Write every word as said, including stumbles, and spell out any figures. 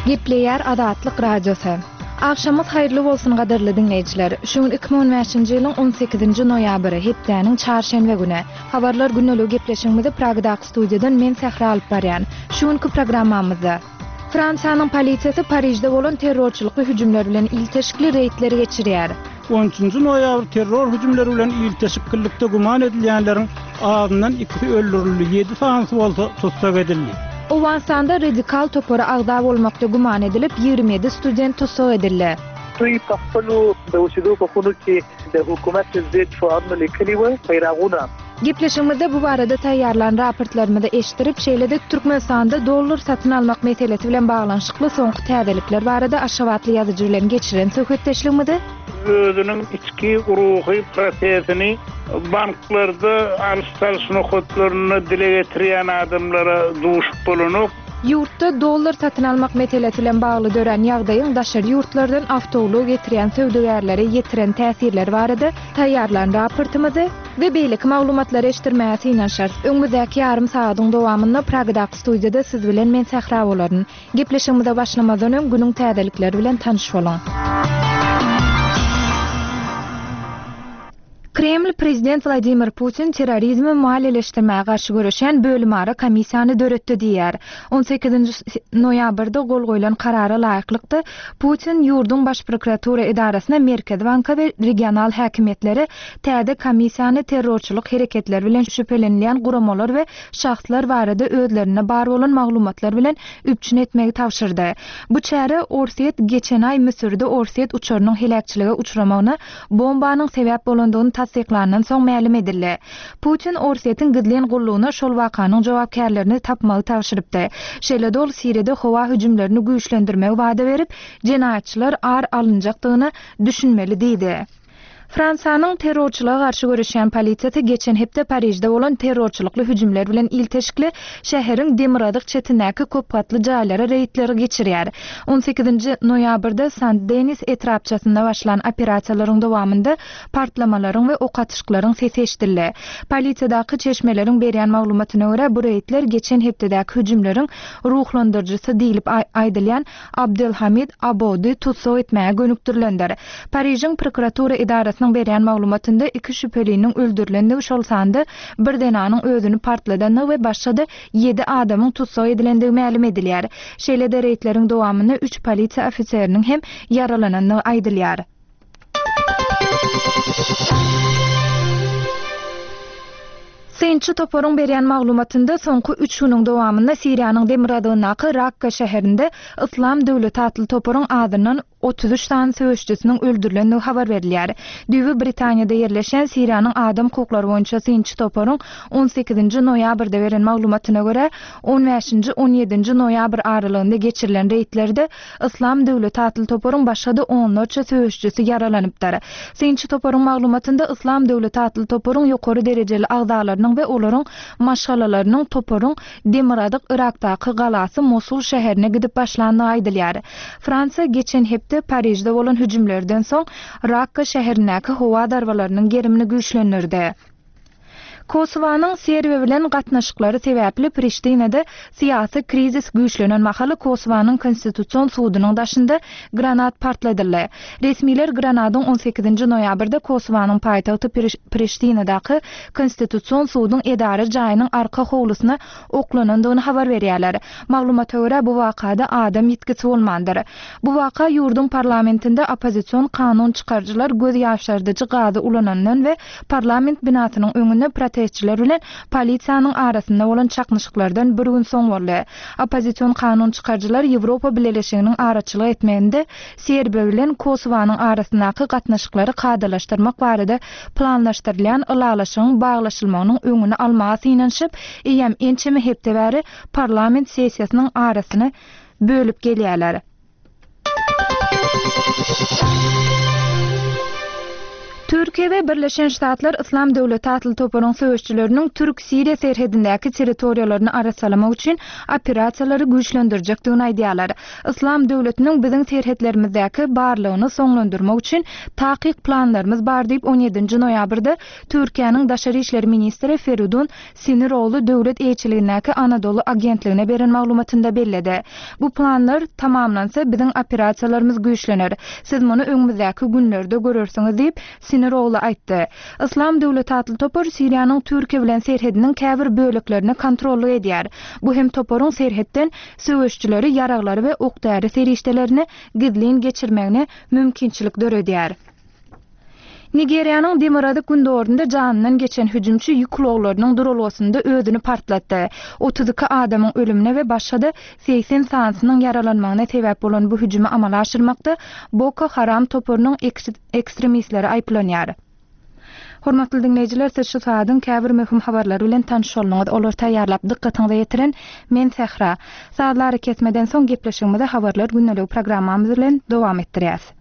Gepleyer Adatlyk radiosu. Akşamız hayırlı bolsun gaderli dinleyijiler. Şuň iki bin on beşinji ýylyň on sekizinji noýabry hepdeniň çarşembe güni. Habarlar günlük gepleşigimizde Pragdaky studiýadan men Sehra alyp barýan. Şuňky programmamyzda Fransiýanyň polisiýasy Parijde bolan terrorçylyk hüjümleri bilen ilteşikli reýtleri geçirýär. on üçünji noýabr terror hüjümleri bilen ilteşiklikde guman edilýänleriň ağzyndan iki öldürildi, ýedi sanaty bolsa tutsak edildi. Owansanda radikal topora agda bolmakda guman edilip ýigirmi ýedi student tutsak edildi. يقفلوا بوشدوك وخنوكي حكومات الزيت فأرنا لكلمة فيراغونا. Gepleşigimizde bu barada taýýarlan raportlarymyzda eşdirip şeýledek Türkmenistanda dollar satyn almak meselesi bilen baglanşykly soňky täzelikler barada aşawatly ýazyjy bilen geçiren söhbetdeşligimizde özünün içki ruhy prosesini banklarda alış-salyş nokatlaryny dile getirýän adamlara duşup bolunup Yurtda dollar satyn almak meselesi bilen bagly dören ýagdaýyň daşary ýurtlardan awtowluk getirýän söwdegärlere ýetiren täsirleri barada taýýarlan raportymyzy we beýlik maglumatlary eşdirmäsi ýa şart. Öňümüzdäki ýarym saatyň dowamynda Pragdaky studiýada siz bilen men Sehra bolaryn. Gepleşigimize başlamazdan öň günüň täzelikleri bilen tanyş bolan. Kreml prezident Vladimir Putin terrorizmi maliýeleşdirmäge garşy görüşen bölümara komissiýany döretdi diýär. on sekizinji noýabrda gol goýulan karara laýyklykda Putin ýurdun baş prokuratura idarasyna Merkez Banka we regional häkimetleri täze komissiýany terrorçylyk hereketleri bilen şüphelenýän guramalar we şahslar barada özlerine bar bolan maglumatlar bilen üpçün etmegi tapşyrdy. Bu çäre Orset geçen ay Misirde Orset uçarynyň helakçylyga uçramagyna bombanyň sebäp bolandygyny tasdiklanan soň ma'lum edildi. Putin Orset'in gidlen gulluğuna şol wakanyň jogapkärlerini tapmagy tapşyrypdy. Şeýle ol Siriýede howa hüjümlerini güýçlendirmegi wada berip, jenaýatçylar ar alınjakdygyny düşünmeli diýdi. Fransiýanyň terrorçylyga garşy görüşen polisiýasy geçen hepde Parijde bolan terrorçylykly hüjümler bilen ilteşikli şäheriň Demiradyk çetindäki köp gatly jaýlara reýtleri geçirýär. on sekizinji noýabrda Saint-Denis etrapçasynda başlanan operasiýalaryň dowamynda partlamalaryň we ok atyşklaryň sesi eşdildi. Polisiýadaky çeşmeleriň berýän maglumatyna görä bu reýtler geçen hepdäki hüjümleriň ruhlandyrjysy diýilip aýdylýan Abdelhamid Aboudy tutsak etmäge gönükdirilendir. Parijiň prokuratura idarasy berýän maglumatynda iki şüpheliniň öldürilendigi şol sanda bir denanyň özüni partladany we başga da ýedi adamyň tutsak edilendigi ma'lum edilýär. Şeýle-de reýtleriň dowamyna üç polisiýa ofiseriniň hem yaralananyny aýdylýar. Seýinçi toporun berýän maglumatynda soňky üç güniň dowamynda Siriýanyň Demiradygynaky Rakka şäherinde Islam döwleti atly toporun adyndan otuz üç tane söwüşçüsiniň öldürilendigini habar berilýär. Düýbi Britaniýada ýerleşen Siriýanyň adam hukuklary boýunça seýinçi toporun on sekizinji noýabrda beren maglumatyna görä on beşinji on ýedinji noýabr aralygynda geçirilen reýtlerde Islam döwleti atly toporun başga da onlarça söwüşçüsi yaralanypdyr. Seýinçi toporun maglumatynda Islam döwleti atly toporun ýokary derejeli agdalarynyň we olaryň maşgalalarynyň toporun Demiradyk Irakdaky galasy Mosul şäherine gidip başlanyny aýdylýar. Fransiýa geçen hepde Parijde bolan hüjümlerden soň Rakka şäherindäki howa darwalarynyň gerimini güýçlendirdi. Kosowanyň Serbiýa bilen gatnaşyklary sebäpli Priştinede syýasy krizis güýçlenen mahaly Kosowanyň konstitusiýon sudynyň daşynda granat partladyldy. Resmiler granatyň on sekizinji noýabrda Kosowanyň paýtagty Priştinedaky konstitusiýon sudyň edara jaýynyň arka howlusyna oklanandygyny habar berýärler. Maglumata görä bu wakada adam ýetkisi bolmandyr. Bu waka ýurdun parlamentinde opozisiýon kanun çykarjylar göz ýaşardyjy gazy ulanandan we parlament binasynyň öňünde protestçiler bilen polisiýanyň arasynda bolan çaknyşyklardan bir gün soň boldy. Opozisiýon kanun çykarjylar Ýewropa Birleşiginiň araçylyk etmeginde Serbiýa bilen Kosowanyň arasyndaky gatnaşyklary kadalaşdyrmak barada planlaşdyrylýan ılalaşygyň baglaşylmagynyň öňüni almagy ýynanşyp, eýem ençeme hepde bäri parlament sessiýasynyň arasyny bölüp gelýärler. Türkiye ve Birleşen Ştatlar İslam Döwleti atıl toparyň söwüşçüleriniň Türk-Siriýa serhedindäki territoriýalaryny arasalamak üçin operasiýalary güýçlendirjekdigini aýdýarlar. İslam Döwletiniň biziň serhedlerimizdäki barlygyny soňlandyrmak üçin takyk planlarymız bar diýip on ýedinji noýabrda Türkiýanyň Daşary işleri ministri Feridun Siniroğlu döwlet elçiligindäki Anadolu agentligine beren maglumatynda belledi. Bu planlar tamamlansa biziň operasiýalarymys güýçlener. Siz muny öňümüzdäki günlerde görersiňiz diýip Siniroğlu aýtdy. İslam Döwleti atly topar Siriýanyň Türkiýe bilen serhediniň käbir böleklerini kontrolly edýär. Bu hem toparyň serhetden söwüşçüleri, yaraglary we okdary serişdelerini gidlin geçirmegine mümkinçilik döredýär. Nigeriýanyň Demirada gündorunda janynyň geçen hüjümçi ýükloglarynyň durulgysynda özüni partlatdy. otuz iki adamyň ölümine we başga da seksen sansynyň yaralanmagyna sebäp bolan bu hüjümi amala aşyrmakda Boko Haram toparynyň ekstremistleri aýplanýar. Hormatly dinleýijiler, siz şu saatyň käbir möhüm habarlary bilen tanışýarlyňyz. Olar taýýarlap dikkatiňizi ýetiren men Sehra. Saatlary kesmeden soň gepleşigimizde habarlar günnälik programmamyz bilen dowam etdirýäs.